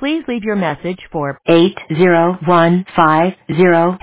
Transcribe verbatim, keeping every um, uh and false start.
Please leave your message for eight zero one five zero.